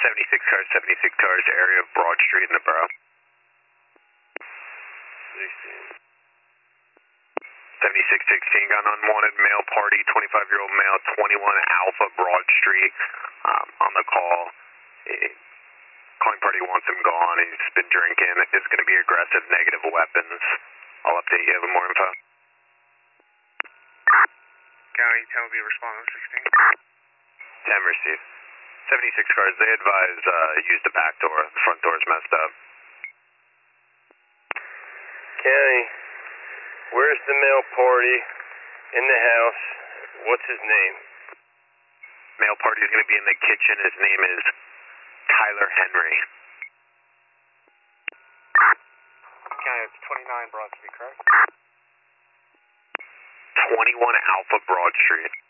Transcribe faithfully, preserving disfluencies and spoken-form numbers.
seventy-six cars, seventy-six cars, area of Broad Street in the borough. sixteen. seventy-six sixteen, got an unwanted male party, twenty-five-year-old male, twenty-one Alpha Broad Street, um, on the call. It, calling party wants him gone. He's been drinking. It's going to be aggressive, negative weapons. I'll update you with more info. County, ten will be responding to sixteen. ten received. seventy-six cars, they advise uh, use the back door. The front door's messed up. County, where's the male party in the house? What's his name? Male party is going to be in the kitchen. His name is Tyler Henry. County, it's twenty-nine Broad Street, correct? twenty-one Alpha Broad Street.